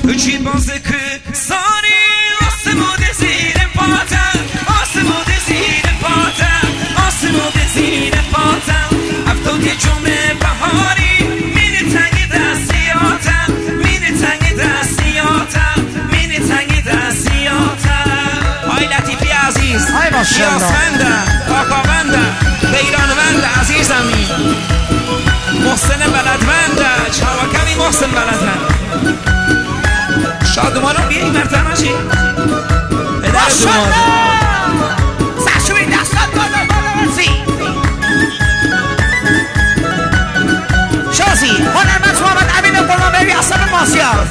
چی بازه که ساری آسمود زیر پاتم آسمود زیر پاتم آسمود زیر پاتم افتاد جمعه بهاری میره تنگ دستیاتم میره تنگ دستیاتم میره تنگ دستیاتم های لطیفی عزیز شیاسفندم کاکاوندم بیرانونده عزیزمی محسن بلدونده چاوکمی محسن بلدونده شادمانو بیایی مرتب ماشی پدر دوماد سرشوی دستات بالا برسی شازی هنرمند محمد امین قربانی اصلا ماسیار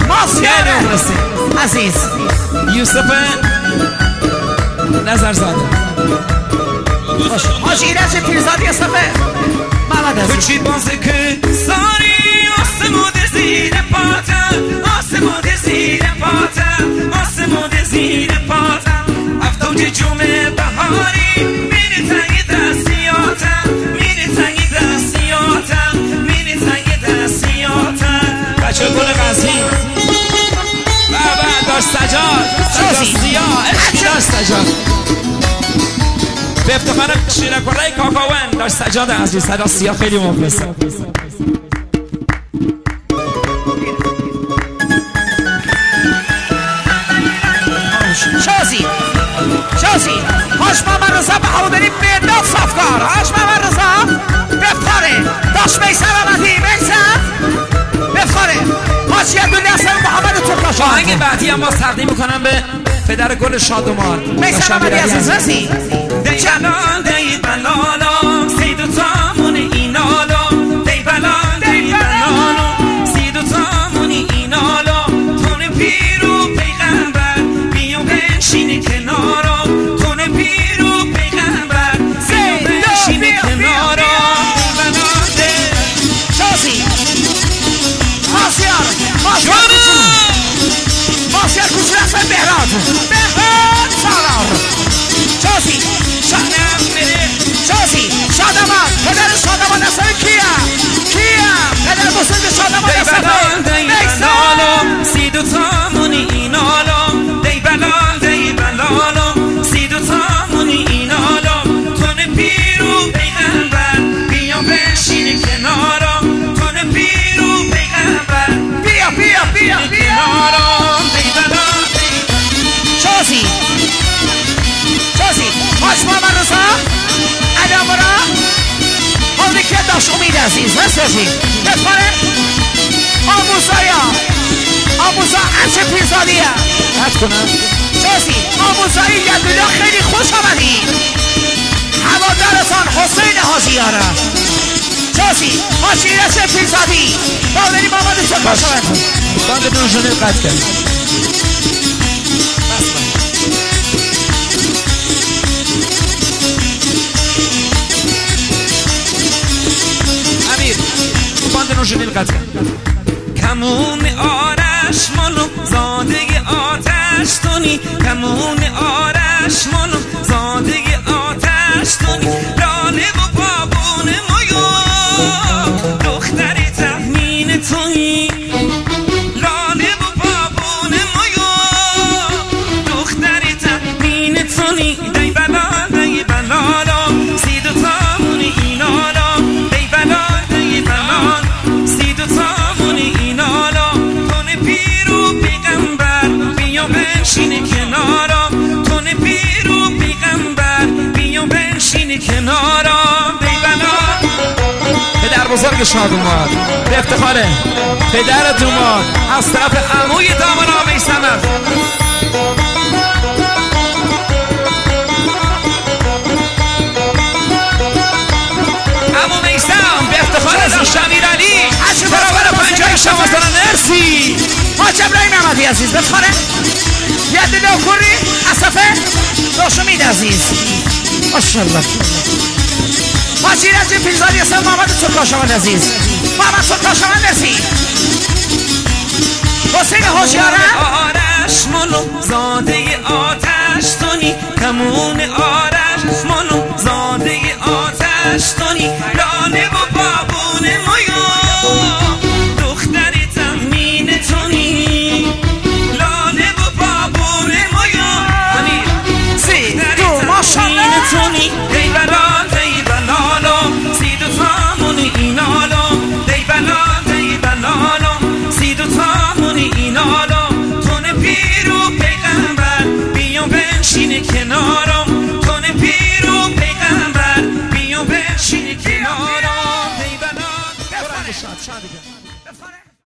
عزیز یوسف نظرزاده حاجی ایرج پیرزادی اصفه محمد عزیز چی بازه که ساری آسمود زیر پاتم آسمود زیر پاتم آسمود زیر پاتم افتاد جمعه بهاری میره تنگ دستیاتم میره تنگ دستیاتم میره تنگ دستیاتم بچه گل قضی بابا داشت سجاد سیاه عشقی داشت سجاد به افتخار شیرکره کاکاون داشت سجاد عزیز صدا سیاه خیلی مخلصه شازی هاش محمد رضا بهادری مرداد صفکار هاش محمد رضا بفتاره داشت میسر آمدی میسر بفتاره هاش یه دونه اصلا محمد ترکاش آهنگ بعدی هم باز تقدیم میکنم به پدر گل شادومان میسر آمدی عزیز رسی دی بلال دی بلالو سی دو تامون اینالو دی بلال دی بلالو سی دو تامون اینالو تون پیرو پیغمبر بیو بنشین کنارو تون پیرو پیغمبر بیو بنشین کنارو دی بلال دی شازی ماسیار کچور اصلا بهراد سالار شازی شازی شادمان پدر شادمان اصلا کیا پدر بزرگ شادمان اصلا بیسالو سی دو تامونی اینالو دی بلالو سی دو تامونی اینالو تون پیرو پیغمبر بیا بشین کنارو تون پیرو پیغمبر بیا کنارو دی بلال شازی هاش محمد رضا ادامورا حالی که داشت امید عزیز هستشی بفاره آموزا عرش پیرزادیه حد کنم شازی آموزایی یدولا خیلی خوش آمدی هوادارتان حسین حاجیاره شازی هاش ایرج پیرزادی بادری محمد سکاش آمد باند نوشونه قد کرد امیر باند نوشونه قد کرد کمون آرش مالو زاده آتش تونی کمون آرش مالو زاده آتش تونی لاله و بابون مایو دختر تحمین تونی لاله و بابون مایو دختر تحمین تونی دی بلالو سی دو تامونی اینالو دی بلال سی دو تامونی اینالو تون پیرو پیغمبر بیا بنشین کنارم تون پیرو پیغمبر بیا بنشین کنارم دی بلال پدر بزرگ شادومان به افتخار پدر دوماد از طرف عموی دامن آقای سمر عمو میسم به افتخار داشت امیرعلی برابر 50 شما سنه مرسی حاج ابراهیم احمدی عزیز بفخاره یه دل کوری اصفه داشت امید عزیز ماشاءالله حاج ایرج پیرزادی اصلا محمد سکاشوان عزیز محمد سکاشوان مرسی حسین حاجیاره آرش مالو زاده آتش تونی کمون آرش